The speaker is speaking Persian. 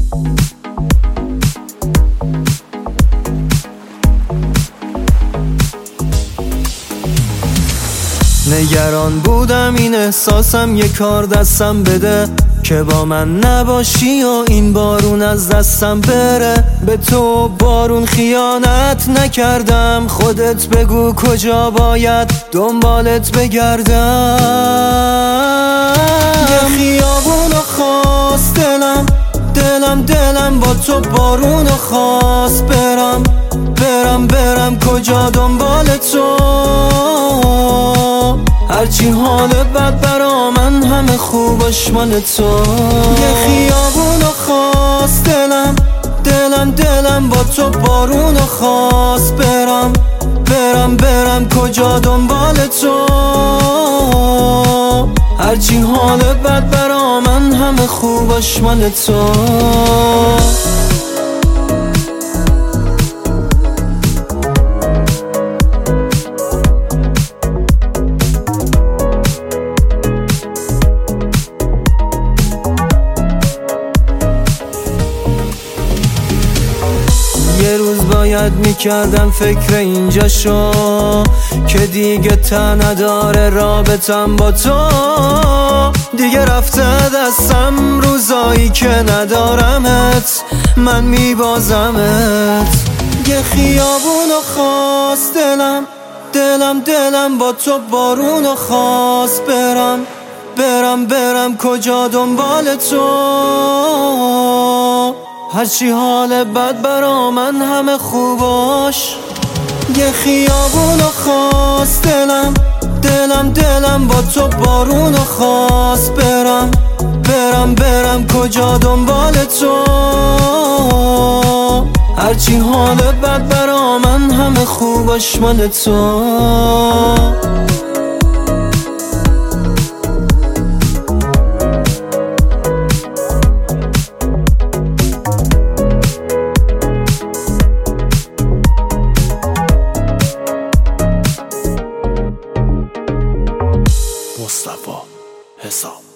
نگران بودم این احساسم یه کار دستم بده که با من نباشی و این بارون از دستم بره. به تو بارون خیانت نکردم، خودت بگو کجا باید دنبالت بگردم. یه خیابونو خواست دلم با تو بارونو خواست برم کجا دنبال تو. هرچی حال بد برا من همه خوبش مال تو. یه خیابونو خواست دلم با تو بارونو خواست برم کجا دنبال تو. هرچی حال بد برا من همه خوبش مال تو. یه روز باید میکردم فکر اینجا شو که دیگه ته نداره رابطم با تو. دیگه رفته دستم روزایی که ندارمت، من میبازمت. یه خیابونو خواست دلم با تو بارونو خواست برم کجا دنبال تو. هرچی حال بد برا من همه خوباش. یه خیابونو خواست دلم با تو بارونو خواست برم کجا دنبال تو. هرچی حال بد برا من همه خوباش مال تو. مصطفی حسام.